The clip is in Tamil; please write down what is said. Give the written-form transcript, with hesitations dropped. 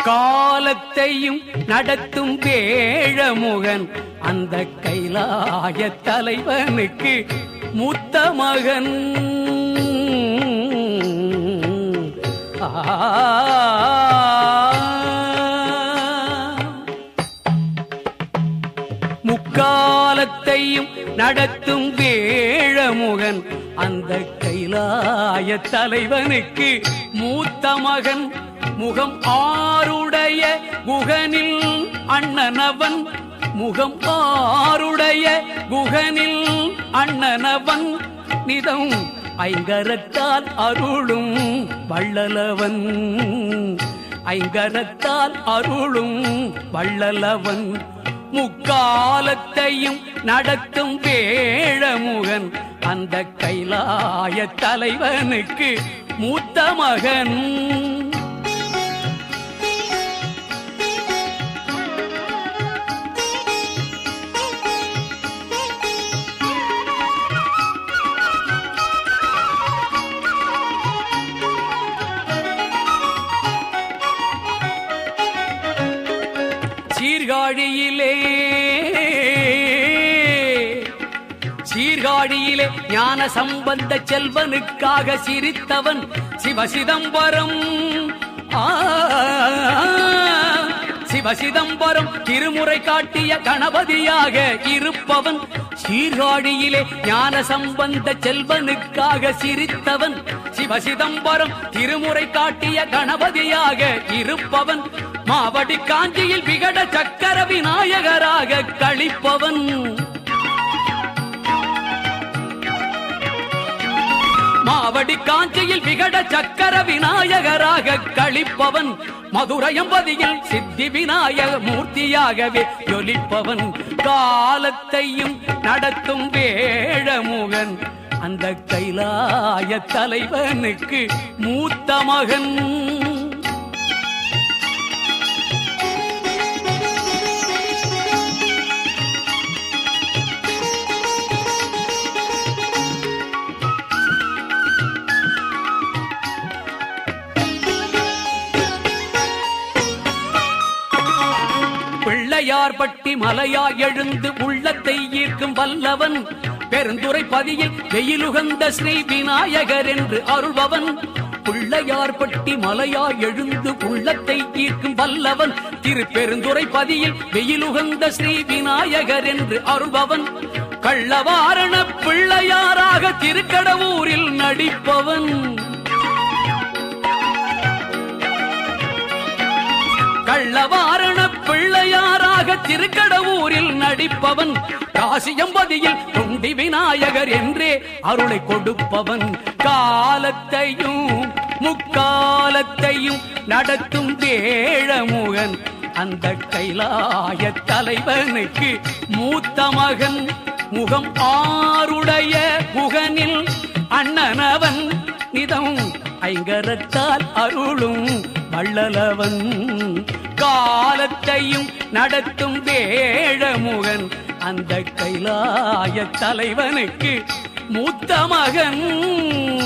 முக்காலத்தையும் நடத்தும் வேழமுகன் அந்த கைலாய தலைவனுக்கு மூத்த மகன். முக்காலத்தையும் நடத்தும் வேழமுகன் அந்த கைலாய தலைவனுக்கு மூத்த மகன். முகம் ஆருடைய குகனில் அண்ணனவன், முகம் ஆருடைய குகனில் அண்ணனவன், நிதம் ஐங்கரத்தால் அருளும் வள்ளலவன், ஐங்கரத்தால் அருளும் வள்ளலவன். முக்காலத்தையும் நடத்தும் வேழமுகன் அந்த கைலாய தலைவனுக்கு மூத்த மகன். சீர்காழியிலே ஞான சம்பந்த செல்வனுக்காக சிரித்தவன் சிவசிதம்பரம். சிவசிதம்பரம் திருமுறை காட்டிய கணபதியாக இருப்பவன். சீர்காழியிலே ஞான சம்பந்த செல்வனுக்காக சிரித்தவன் சிவசிதம்பரம் திருமுறை காட்டிய கணபதியாக இருப்பவன். மாவடி காஞ்சியில் விகட சக்கர விநாயகராக கழிப்பவன். மாவடி காஞ்சியில் விகட சக்கர விநாயகராக கழிப்பவன். மதுரையம்பதியில் சித்தி விநாயக மூர்த்தியாகவே ஜொலிப்பவன். காலத்தையும் நடத்தும் வேழமுகன் அந்த கைலாய தலைவனுக்கு மூத்த மகன். பிள்ளையார்பட்டி மலையா எழுந்து உள்ளத்தை ஈர்க்கும் வல்லவன். பெருந்துறை பதியில் வெயிலுகந்த ஸ்ரீ விநாயகர் என்று அருள்பவன். பிள்ளையார்பட்டி மலையா எழுந்து உள்ளத்தை ஈர்க்கும் வல்லவன். திரு பெருந்துறை பதியில் வெயிலுகந்த ஸ்ரீ விநாயகர் என்று அருள்பவன். கள்ளவாரண பிள்ளையாராக திருக்கடவூரில் நடிப்பவன். கள்ளவாரண பிள்ளையாராக திருக்கடவூரில் நடிப்பவன். காசியம்பதியில் தொண்டி விநாயகர் என்றே அருளை கொடுப்பவன். காலத்தையும் முக்காலத்தையும் நடத்தும் வேழமுகன் அந்த கைலாய தலைவனுக்கு மூத்த மகன். முகம் ஆருடைய குகனில் அண்ணனவன், நிதம் ஐங்கரத்தால் அருளும் வள்ளலவன். காலத்தையும் நடத்தும் வேழமுகன் அந்த கைலாய தலைவனுக்கு மூத்த மகன்.